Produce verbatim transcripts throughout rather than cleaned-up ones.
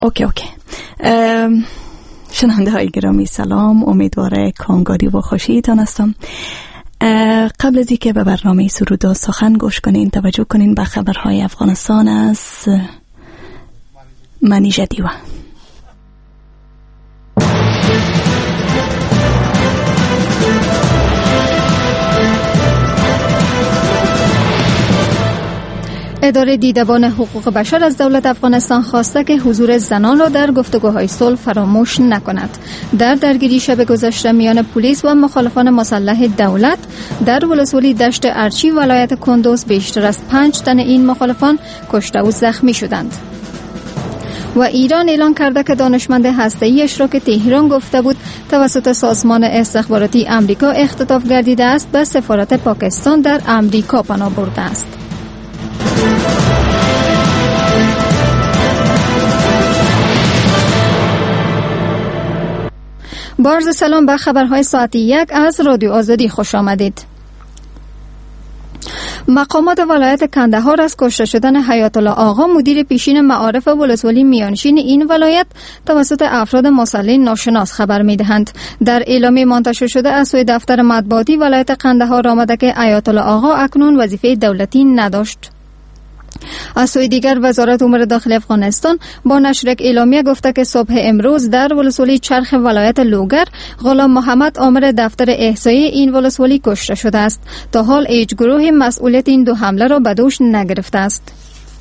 اوکی اوکی شنونده های گرامی سلام، امیدواره کامگاری و خوشیتان هستم. قبل از اینکه به برنامه سرود و سخن گوش کنین، توجه کنین به خبرهای افغانستان از منیژه دیوه. اداره دیدبان حقوق بشر از دولت افغانستان خواسته که حضور زنان را در گفتگوهای صلح فراموش نکند. در درگیری شب گذشته میان پلیس و مخالفان مسلح دولت در ولسوالی دشت ارچی ولایت کندوز بیشتر از پنج تن این مخالفان کشته و زخمی شدند. و ایران اعلان کرده که دانشمند هسته‌ایش را که تهران گفته بود توسط سازمان استخباراتی آمریکا اختطاف گردیده است به سفارت پاکستان در آمریکا پناه برده است. بارز سلام به خبرهای ساعت یک از رادیو آزادی خوش آمدید. مقامات ولایت کندهار از کشته شدن حیات الله آقا مدیر پیشین معارف ولسوالی میانشین این ولایت توسط افراد مسلح ناشناس خبر میدهند. در اعلامیه منتشر شده از سوی دفتر مطبوعاتی ولایت کندهار آمده که حیات الله آقا اکنون وظیفه دولتی نداشت. از سوی دیگر وزارت امور داخلی افغانستان با نشر یک اعلامیه گفته که صبح امروز در ولسوالی چرخ ولایت لوگر غلام محمد آمر دفتر احصایی این ولسوالی کشته شده است. تا حال هیچ گروهی مسئولیت این دو حمله را به دوش نگرفته است.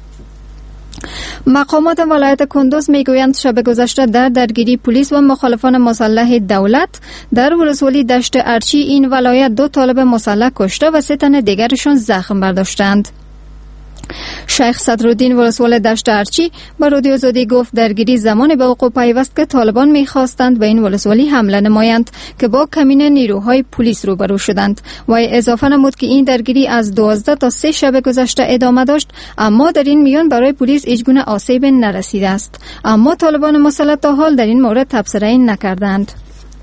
مقامات ولایت کندوز میگویند شب گذشته در درگیری پلیس و مخالفان مسلح دولت در ولسوالی دشت ارچی این ولایت دو طالب مسلح کشته و سه تن دیگرشان زخم برداشتند. شیخ صدرالدین ولسوال دشت ارچی به رادیو آزادی گفت درگیری زمانی به وقوع پیوست که طالبان می‌خواستند به این ولسوالی حمله نمایند که با کمین نیروهای پلیس روبرو شدند. و اضافه نمود که این درگیری از دوازده تا سه شب گذشته ادامه داشت، اما در این میان برای پلیس هیچ گونه آسیب نرسیده است. اما طالبان مسلح تا حال در این مورد تبصره نکردند.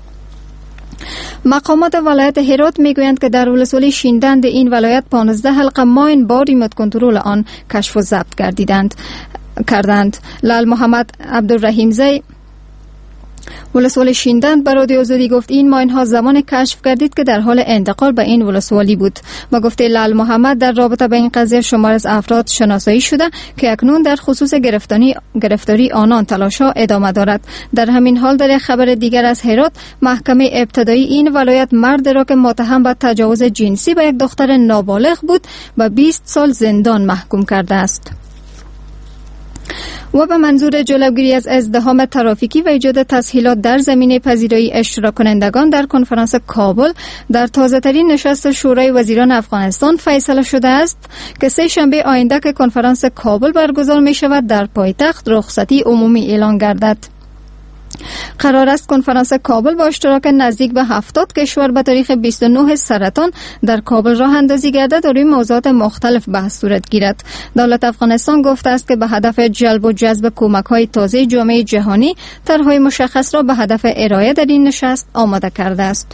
مقامات ولایت هرات میگویند که در ولسوالی شیندند این ولایت پانزده حلقه ماین با ریموت کنترل آن کشف و ضبط گردیدند کردند. لال محمد عبدالرحیم زی ولسوالی شیندند به رادیو آزادی گفت این ماین ها زمان کشف گردید که در حال انتقال به این ولسوالی بود. و گفته لال محمد در رابطه با این قضیه شمار از افراد شناسایی شده که اکنون در خصوص گرفتاری گرفتاری آنان تلاش ها ادامه دارد. در همین حال در خبر دیگر از هرات محکمه ابتدایی این ولایت مرد را که متهم به تجاوز جنسی به یک دختر نابالغ بود به بیست سال زندان محکوم کرده است. و به منظور جلوگیری از ازدحام ترافیکی و ایجاد تسهیلات در زمینه پذیرایی اشتراک کنندگان در کنفرانس کابل در تازه ترین نشست شورای وزیران افغانستان فیصله شده است که سه شنبه آینده که کنفرانس کابل برگزار می شود در پایتخت رخصتی عمومی اعلان گردد. قرار است کنفرانس کابل با اشتراک نزدیک به هفتاد کشور به تاریخ بیست و نه سرطان در کابل راه اندازی گردد و روی موضوعات مختلف بحث صورت گیرد. دولت افغانستان گفته است که به هدف جلب و جذب کمک‌های تازه جامعه جهانی طرح‌های مشخص را به هدف ارائه در این نشست آماده کرده است.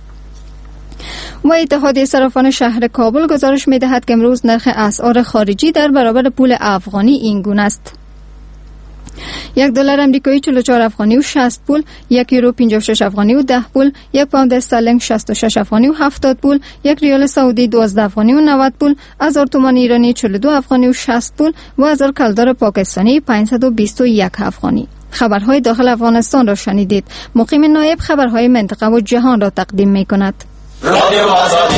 و اتحادیه صرافان شهر کابل گزارش می‌دهد که امروز نرخ اسعار خارجی در برابر پول افغانی این گونه است: یک دلار امریکایی چهل و چهار افغانی و شصت پول، یک یورو پنجاه و شش افغانی و ده پول، یک پوند استرلینگ شصت و شش افغانی و هفتاد پول، یک ریال سعودی دوازده افغانی و نود پول، هزار تومان ایرانی چهل و دو افغانی و شصت پول و هزار کلدار پاکستانی پانصد و بیست و یک افغانی. خبرهای داخل افغانستان را شنیدید. مقیم نایب خبرهای منطقه و جهان را تقدیم می‌کند. رادیو آزادی.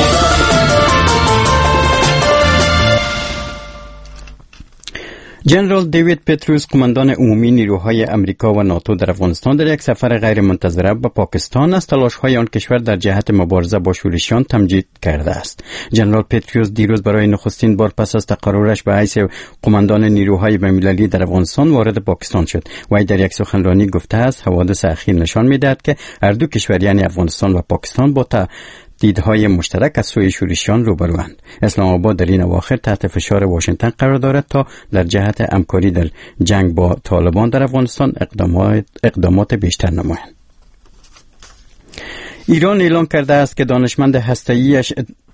جنرال دیوید پتروس، قماندان عمومی نیروهای امریکا و ناتو در افغانستان، در یک سفر غیر منتظره به پاکستان از تلاش‌های آن کشور در جهت مبارزه با شورشیان تمجید کرده است. جنرال پتروس دیروز برای نخستین بار پس از تقررش به حیث قماندان نیروهای بین‌المللی در افغانستان وارد پاکستان شد. وی در یک سخنرانی گفته است حوادث اخیر نشان می‌دهد که هر دو کشور یعنی افغانستان و پاکستان با تا دیدهای مشترک از سوی شورشیان روبروند. اسلام آباد در این اواخر تحت فشار واشنگتن قرار دارد تا در جهت همکاری در جنگ با طالبان در افغانستان اقدامات, اقدامات بیشتر نمایند. ایران اعلام کرده است که دانشمند هسته‌ایش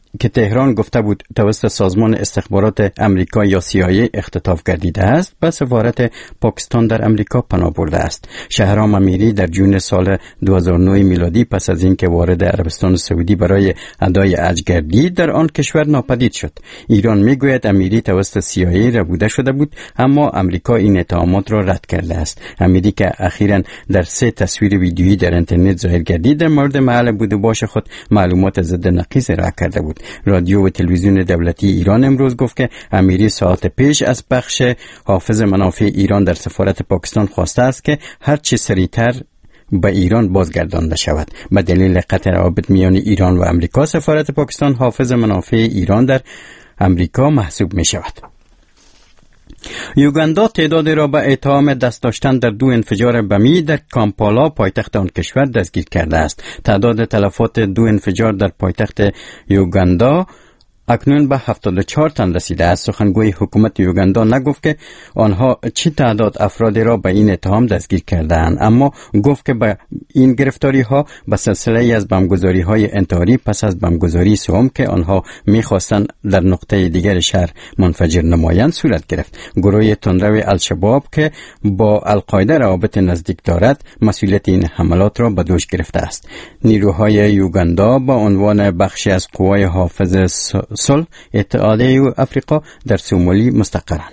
که تهران گفته بود توسط سازمان استخبارات امریکا یا سی آی ای اختطاف گردیده است به سفارت پاکستان در امریکا پناه برده است. شهرام امیری در جون سال دو هزار و نه میلادی پس از اینکه وارد عربستان سعودی برای ادای حج گردید در آن کشور ناپدید شد. ایران میگوید امیری توسط سی آی ای ربوده شده بود، اما امریکا این اتهامات را رد کرده است. امیری که اخیراً در سه تصویر ویدیویی در اینترنت ظاهر گردید در مورد محل بود و باش خود معلومات ضد نقیض ارائه کرده بود. رادیو و تلویزیون دولتی ایران امروز گفت که امیری ساعت پیش از بخش حافظ منافع ایران در سفارت پاکستان خواسته است که هر چه سریعتر به ایران بازگردانده شود. به دلیل قطع روابط میان ایران و امریکا، سفارت پاکستان حافظ منافع ایران در امریکا محسوب می شود. یوگاندا تعدادی را به اتهام دست داشتن در دو انفجار بمی در کامپالا پایتخت آن کشور دستگیر کرده است. تعداد تلفات دو انفجار در پایتخت یوگاندا اکنون به هفتاد و چهار تن رسیده است. سخنگوی حکومت یوگاندا نگفت که آنها چی تعداد افرادی را به این اتهام دستگیر کرده‌اند، اما گفت که به این گرفتاری ها به سلسله از بمبگذاری های انتحاری پس از بمبگذاری سوم که آنها می‌خواستند در نقطه دیگر شهر منفجر نمایند صورت گرفت. گروه تندرو الشباب که با القاعده روابط نزدیک دارد مسئولیت این حملات را به دوش گرفته است. نیروهای یوگاندا با عنوان بخشی از قوای حافظ صلح اتحادیه افریقا در سومالی مستقرند.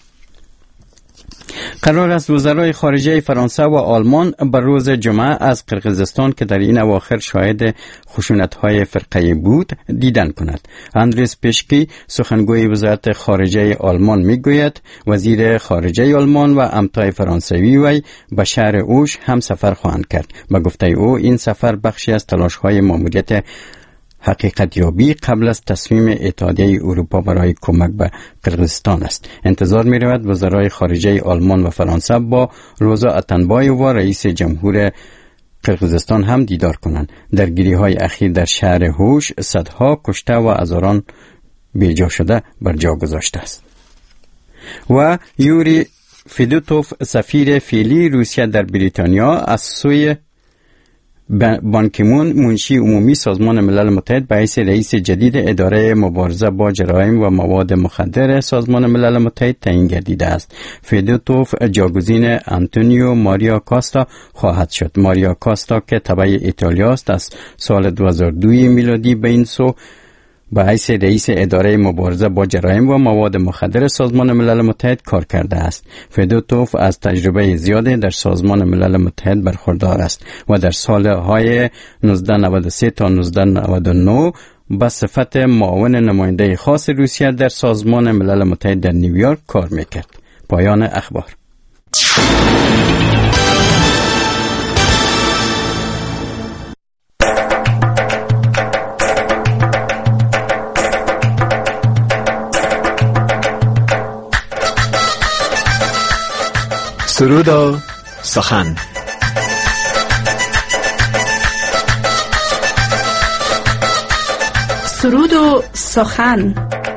قرار است وزرای خارجه فرانسه و آلمان بر روز جمعه از قرقیزستان که در این اواخر شاهد خشونت‌های فرقه‌ای بود دیدن کند. اندریس پیشکی سخنگوی وزارت خارجه آلمان میگوید وزیر خارجه آلمان و امتای فرانسوی وی به شهر اوش هم سفر خواهند کرد. به گفته او این سفر بخشی از تلاش‌های ماموریت حقیقت یابی قبل از تصمیم اتحادیه اروپا برای کمک به قرقیزستان است. انتظار می رود وزرای خارجه آلمان و فرانسه با روزا اتنبایو و رئیس جمهور قرقیزستان هم دیدار کنند. درگیری های اخیر در شهر هوش صدها کشته و هزاران بیجا شده بر جا گذاشته است. و یوری فیدوتوف سفیر فعلی روسیه در بریتانیا از سوی بان کی مون منشی عمومی سازمان ملل متحد به حیث رئیس جدید اداره مبارزه با جرایم و مواد مخدر سازمان ملل متحد تعیین گردیده است. فیدوتوف جاگزین آنتونیو ماریا کاستا خواهد شد. ماریا کاستا که تبع ایتالیا است از سال دو هزار و دو میلادی به این سو به حیث رئیس اداره مبارزه با جرایم و مواد مخدر سازمان ملل متحد کار کرده است. فیدوتوف از تجربه زیادی در سازمان ملل متحد برخوردار است و در سالهای نوزده نود و سه تا نوزده نود و نه به صفت معاون نماینده خاص روسیه در سازمان ملل متحد در نیویورک کار میکرد. پایان اخبار. سرود و سخن. سرود و سخن.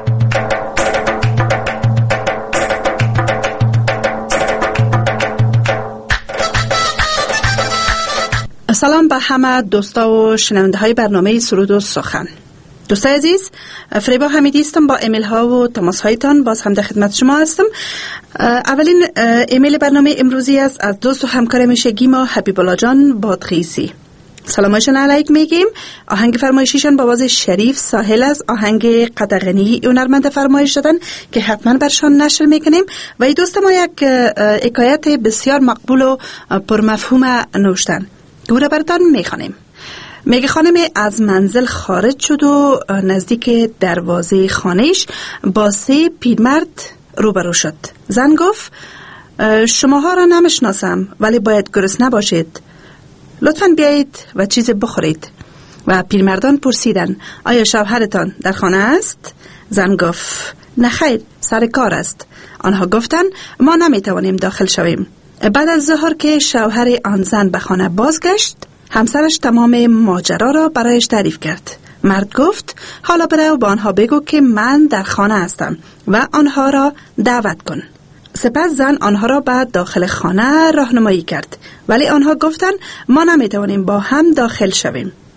سلام به همه دوستا و شنونده های برنامه سرود و سخن. دوستای عزیز، فریبا حمیدی هستم. با ایمیل ها و تماس هایتان باز هم در خدمت شما هستم. اولین ایمیل برنامه امروزی است از دوست و همکار میشه گیما حبیب الله جان بادخیسی. سلامشون علیک میگیم. آهنگ فرمایشیشان با آواز شریف ساحل است. آهنگ قدغنی هنرمند فرمایش دادن که حتما برشان نشر میکنیم. و این دوست ما یک حکایت بسیار مقبول و پرمفهوم نوشتن که او را براتان میخوانیم. میگه خانم از منزل خارج شد و نزدیک دروازه خانهش با سه پیرمرد روبرو شد. زن گفت شماها را نمیشناسم ولی باید گرسنه باشید، لطفاً بیایید و چیز بخورید. و پیرمردان پرسیدن آیا شوهرتان در خانه است؟ زن گفت نه خیر، سر کار است. آنها گفتن ما نمیتوانیم داخل شویم. بعد از ظهر که شوهر آن زن به خانه بازگشت، همسرش تمام ماجرا را برایش تعریف کرد. مرد گفت حالا برو با آنها بگو که من در خانه هستم و آنها را دعوت کن. سپس زن آنها را به داخل خانه راهنمایی کرد، ولی آنها گفتند ما نمیتوانیم با هم داخل شویم.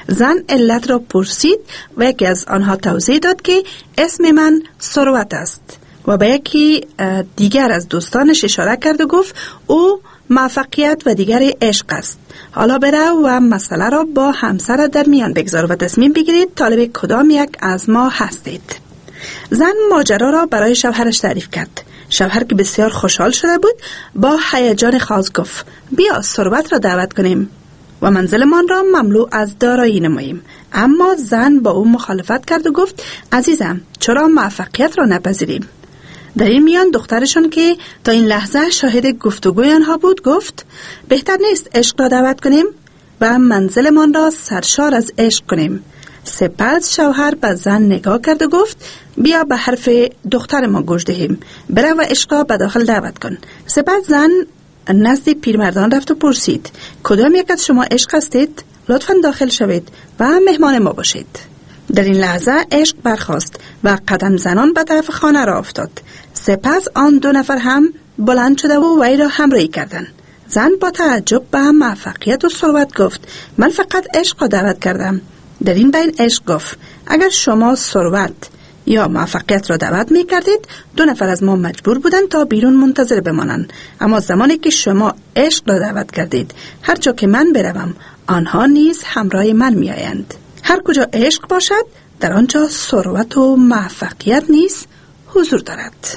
زن علت را پرسید و یکی از آنها توضیح داد که اسم من ثروت است و به یکی دیگر از دوستانش اشاره کرد و گفت او موفقیت و دیگر عشق است. حالا بره و مسئله را با همسرت در میان بگذار و تصمیم بگیرید طالب کدام یک از ما هستید. زن ماجرا را برای شوهرش تعریف کرد. شوهر که بسیار خوشحال شده بود با هیجان خاص گفت بیا ثروت را دعوت کنیم و منزلمان را مملو از دارایی نماییم. اما زن با او مخالفت کرد و گفت عزیزم چرا موفقیت را نپذیریم؟ در این میان دخترشون که تا این لحظه شاهد گفتگوی آنها بود گفت بهتر نیست عشق را دعوت کنیم و منزلمان را سرشار از عشق کنیم. سپس شوهر به زن نگاه کرد و گفت بیا به حرف دختر ما گوش دهیم، بره و عشق را به داخل دعوت کن. سپس زن نزد پیرمردان رفت و پرسید کدام یک از شما عشق هستید؟ لطفاً داخل شوید و مهمان ما باشید. در این لحظه عشق برخاست و قدم زنان به طرف خانه را افتاد. سپس آن دو نفر هم بلند شده و وی را همراهی کردند. زن با تعجب به موفقیت و ثروت گفت من فقط عشق را دعوت کردم. در این بین عشق گفت اگر شما ثروت یا موفقیت را دعوت می کردید دو نفر از ما مجبور بودند تا بیرون منتظر بمانند، اما زمانی که شما عشق را دعوت کردید هر جا که من بروم آنها نیز همراه من می آیند. هر کجا عشق باشد در آنجا ثروت و موفقیت نیز حضور دارد.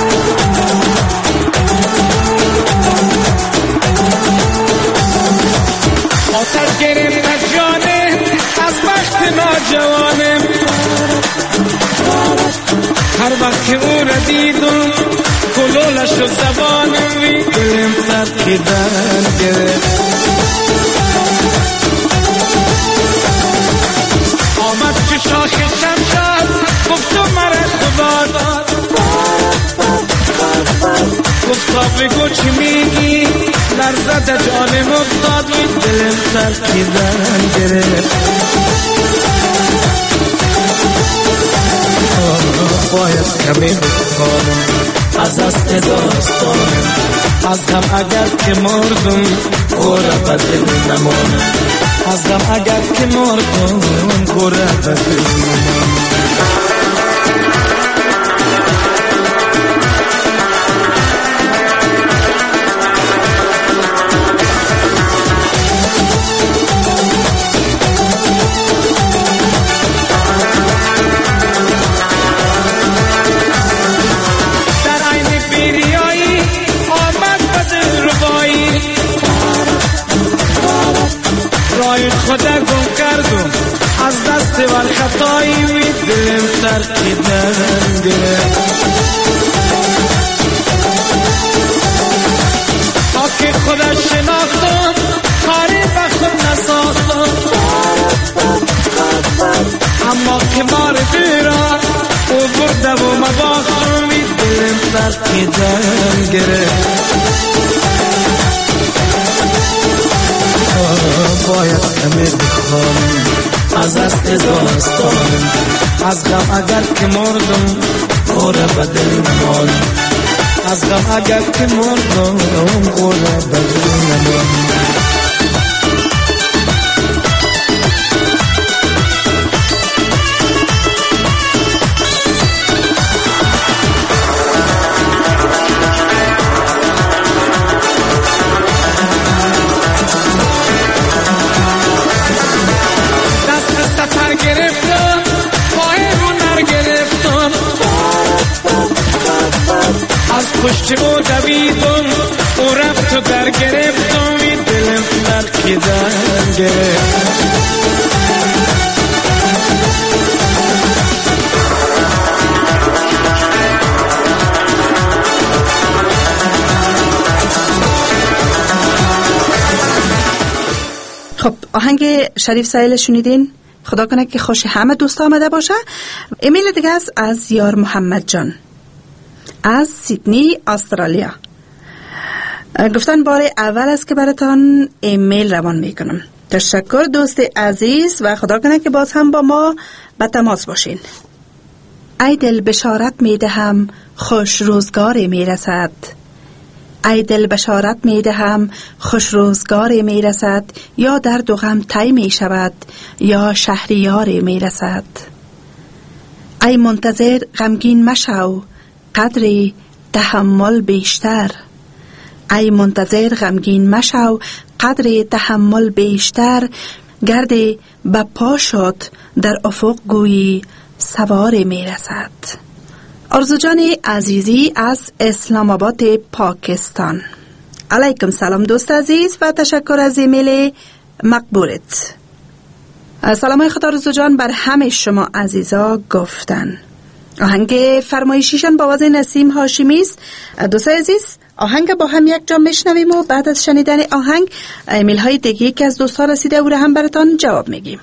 آتش گرفت جانم از بخت ناجوانم، هر وقت که او را دیدم کلولش و زبانم وی دلم سر که درن گرفت. آمد که شاخ شمشاد گفت تو مرا خدا داد، گفت تا بگو چی میگی لرزد جانم افتاد وی دلم سر که درن گرفت. باید کمی بخوانم از است داستانم، از غم اگر که مردم گوره بدل نمانم، از غم اگر که مردم گوره بدل نمانم. خدا گم کردم از دست ور خطایی وی دلم ترکی درن گرفت. تا که خدا شناختم کاری به خود نساختم، اما که مار بیرا او برده و مباختم وی دلم ترکی درن گرفت. باید کمی بخوانم از است داستانم، از غم اگر که مردم گوره بدل نمانم، از غم اگر که مردم گوره بدل نمانم. پشت او دویدم او رفت و در گرفتم وی دلم ترکی در گرفت. خب آهنگ شریف سایل شنیدین؟ خدا کنه که خوش همه دوست آمده باشه. ایمیل دیگه است از یار محمد جان از سیدنی استرالیا. گفتن بار اول است که براتان ایمیل روان میکنم. تشکر دوست عزیز و خدا کنه که باز هم با ما به تماس باشین. ای دل بشارت میدهم خوش روزگاری میرسد، ای دل بشارت می دهم خوش روزگاری می رسد، یا درد و غم طی می شود یا شهریاری می رسد. ای منتظر غمگین مشو قدری تحمل بیشتر، ای منتظر غمگین مشو قدری تحمل بیشتر، گردی به پا شد در افق گویی سواری می رسد. آرزو جان عزیزی از اسلام آباد پاکستان. علیکم سلام دوست عزیز و تشکر از ایمیل مقبولت. سلام خدا آرزو جان بر همه شما عزیزا گفتن. آهنگ فرمایشیشان با آواز نسیم هاشمی است. دوست عزیز آهنگ با هم یک جا میشنویم و بعد از شنیدن آهنگ ایمیل های دیگه که از دوستان رسیده او را هم براتان جواب میگیم.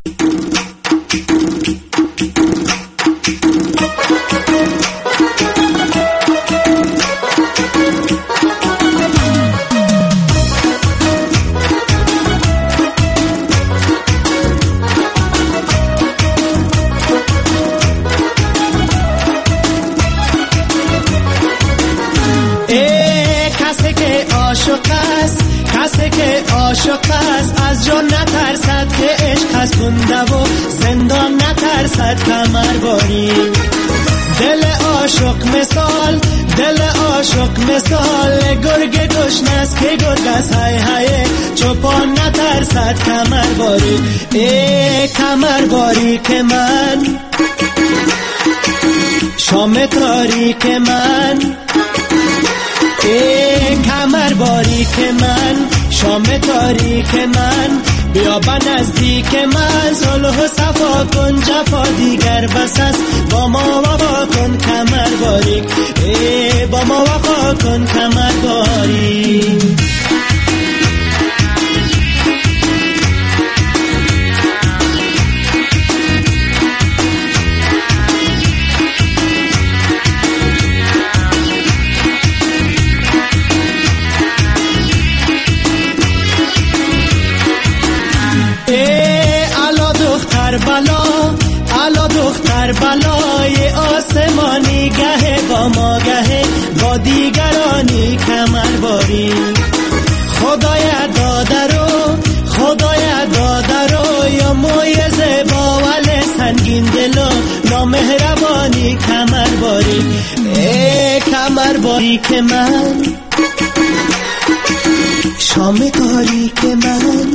کسی که عاشق است از جان نترسد که عشق از کنده و زندان نترسد کمر باری. دل عاشق مثال دل عاشق مثال گرگ گشنست که گرگ از های های چوپان نترسد کمر باری. ای کمر باری که من شام تاریک من، ای کمر باری که من شام تاریک من، بیا با نزدیک من صلح و صفا کن جفا دیگر بس است، با ما وفا کن کمر باری. ای با ما وفا کن کمر باری. بلا الا دختر بلای آسمانی گه با ما گه با دیگرانی کمر باری. خدای داده رو خدای داده رو یا مویزه با ولی سنگین دل و نامهربانی کمر باری. ای کمر باری که من شام تاریک من،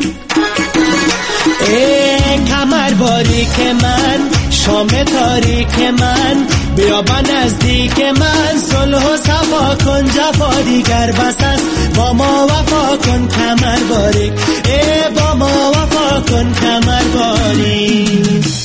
ای کمر باری که من شام تاریک من، بیا با نزدیک من صلح و صفا کن جفا دیگر بس است، با ما وفا کن کمر باری. ای با ما وفا کن کمر باری.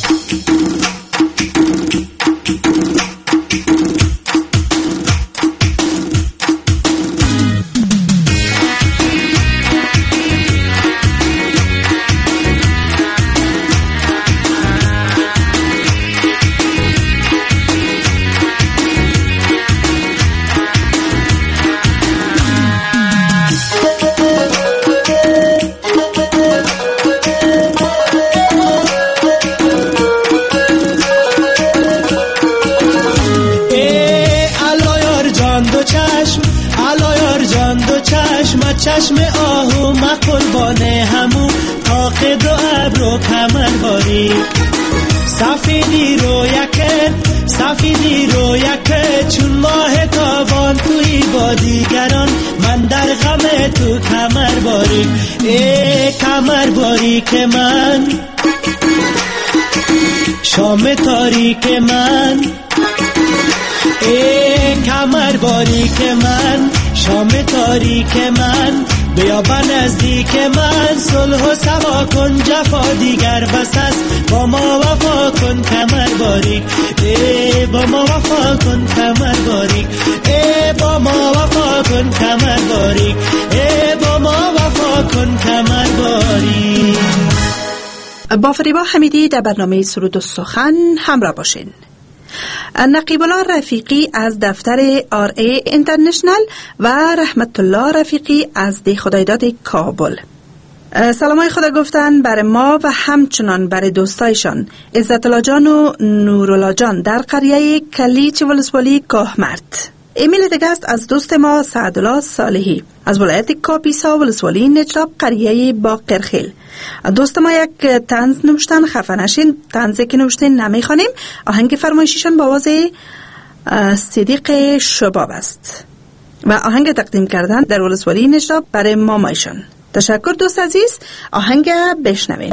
چشم آهو مقربانه همو تاق دو ابرو کمر باری. سفیدی رو یکت سفیدی رو یکت چون ماه تابان توی با دیگران من در غم تو کمر باری. ای کمر باری که من شام تاریک من، ای کمر باری که من شام تاریک من، بیا با نزدیک من صلح و صفا کن جفا دیگر بس است، با ما وفا کن کمر باری. ای با ما وفا کن کمر باری. ای با ما وفا کن کمر باری. ای با ما وفا کن کمر باری. با فریبا حمیدی در برنامه سرود و سخن همراه باشین. نقیب الله رفیقی از دفتر آر ای اینترنشنال و رحمت الله رفیقی از دی خدایداد کابل سلامای خدا گفتن بر ما و همچنان بر دوستایشان عزت الله جان و نور الله جان در قریه کلیچ ولسوالی کاهمرد. ایمیل دیگه است از دوست ما سعدالله صالحی از ولایت کاپیسا ولسوالی نجراب قریه باقرخیل. دوست ما یک طنز نوشتن، خفه نشین. طنزی که نوشتین نمیخوانیم. آهنگ فرمایشیشان با آواز صدیق شباب است و آهنگ تقدیم کردن در ولسوالی نجراب برای مامایشان. تشکر دوست عزیز. آهنگ بشنوین.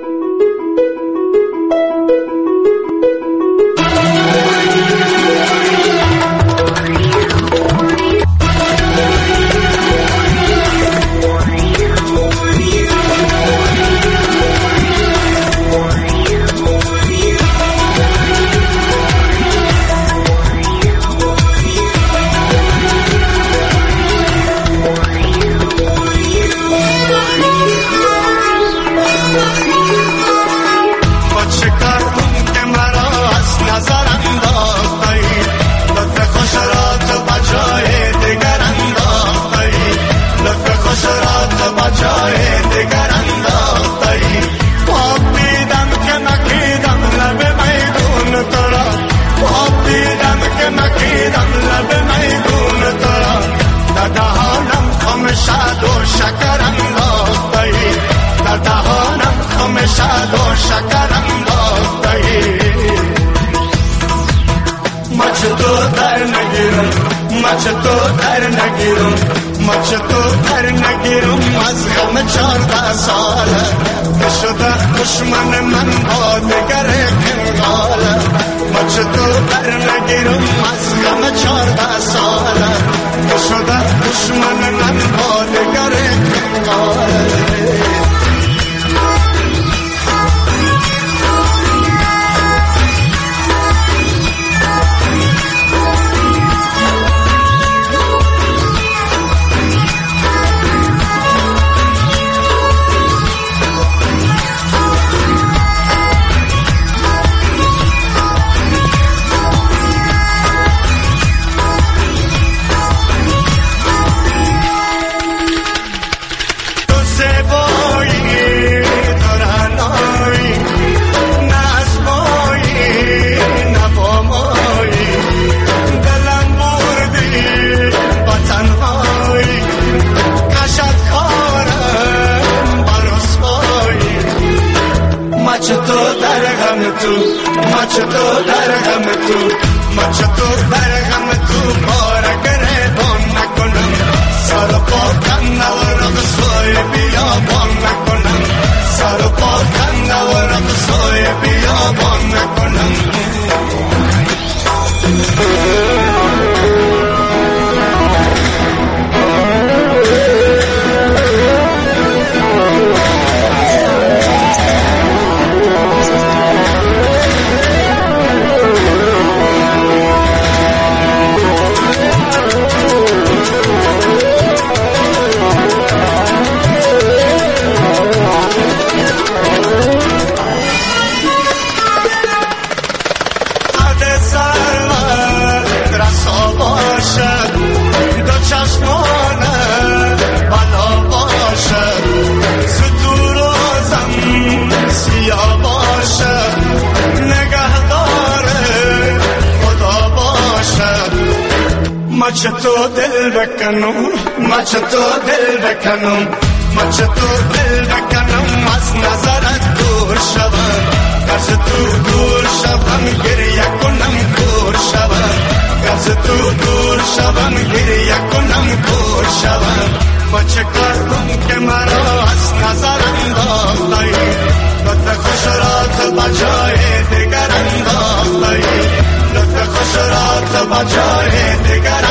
مچتو دل بکنم مچتو دل بکنم مچتو دل بکنم از نظرت دور شوم از تو دور شوم گریه کنم دور شوم از تو دور شوم گریه کنم دور شوم مچ کردم که مرا از نظر انداختی لطف خوش رات بجای دیگر انداختی لطف خوش رات بجای دیگر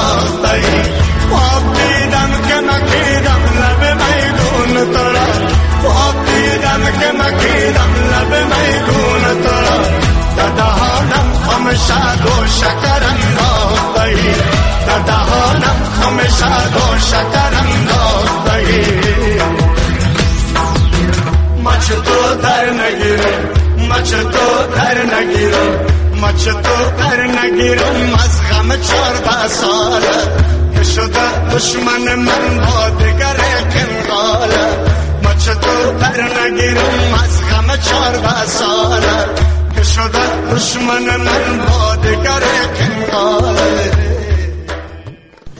انداختی خواب دیدم که مکیدم لب میدون ترا خواب دیدم که مکیدم لب میدون ترا در دهانم خمشد و شکر انداختی در دهانم خمشد و شکر انداختی مچ تو در نگیرم مچ تو در نگیرم مچ تو در نگیرم از غم چارده ساله که شده دشمن من با دیگر کنگاله مچ تو در نگیرم از غم چارده ساله که شده دشمن من با دیگر کنگاله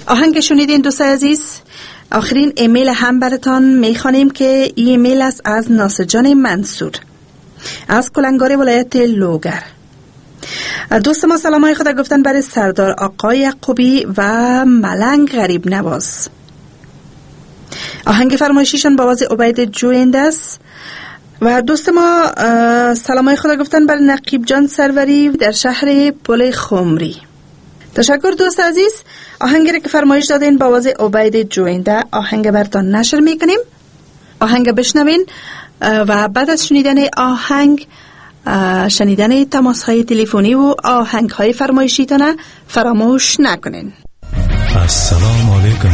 آهنگ شنیدین دوستای عزیز. آخرین ایمیل هم براتان میخوانیم که این ایمیل است از ناصر جان منصور از کلنگار ولایت لوگر. دوست ما سلامای خود گفتن برای سردار آقای یعقوبی و ملنگ غریب نواز. آهنگ فرمایشیشان با آواز عبید جوینده است. و دوست ما سلامای خود گفتن برای نقیب جان سروری در شهر پل خمری. تشکر دوست عزیز. آهنگی که فرمایش دادین با آواز عبید جوینده آهنگ براتان نشر میکنیم. آهنگ بشنوین و بعد از شنیدن آهنگ شنیدن تماس های تلفنی و آهنگ های فرمایشیتان فراموش نکنین. السلام علیکم.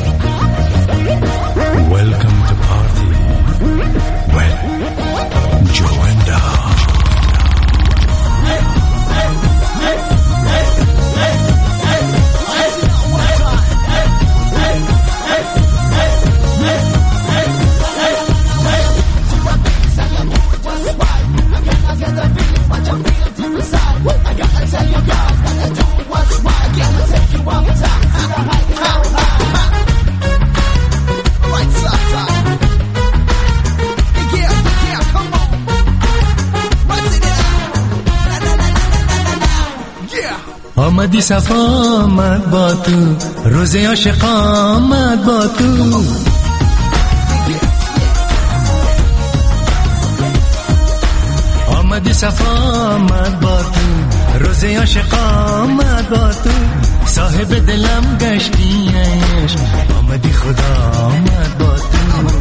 Welcome to party with Joinda. آمدی صفا آمد با تو روز عاشق آمد با تو آمدی صفا آمد با تو روز عاشق آمد با تو صاحب دلم گشتی عشق آمدی خدا آمد با تو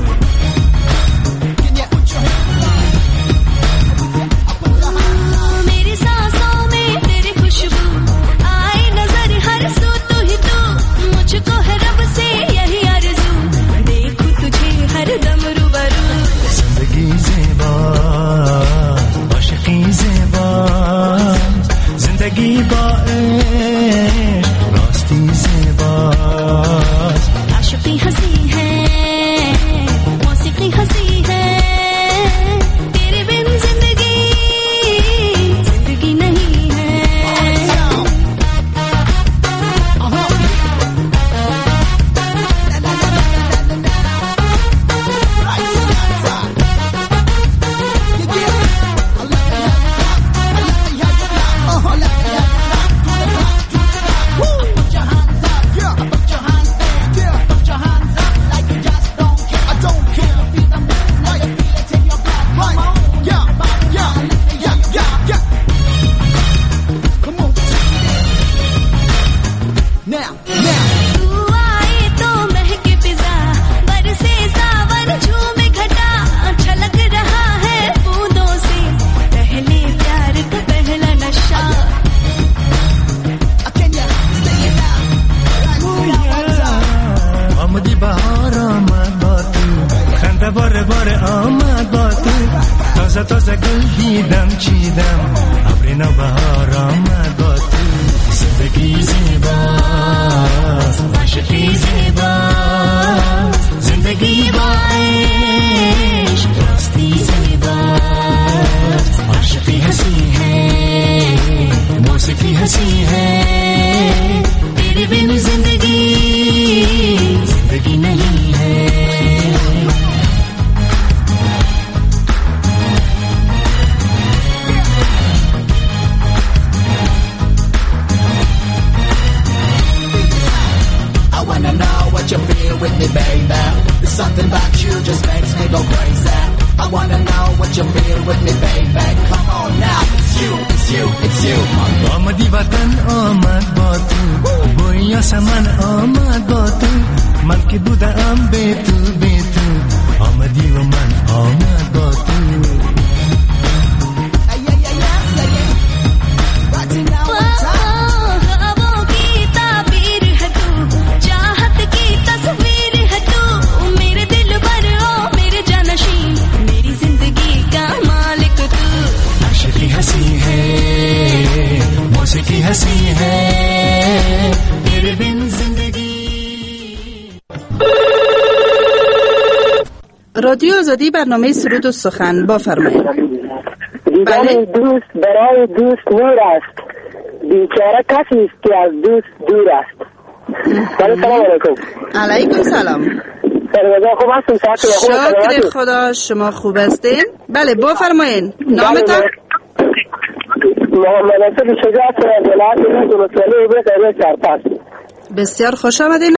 رادیو آزادی برنامه سرود و سخن با فرمایید. دیدن دوست برای دوست نور است، بیچاره کسی است که از دوست دور است. سلام علیکم. علیکم سلام. سلام خوب هستم. ساعت خوب. شکر خدا. شما خوب هستین؟ بله بفرمایین. نامتان؟ محمد ناصر شجاعت از ولایت ولایت به قریه چارپاس. بسیار خوش آمدین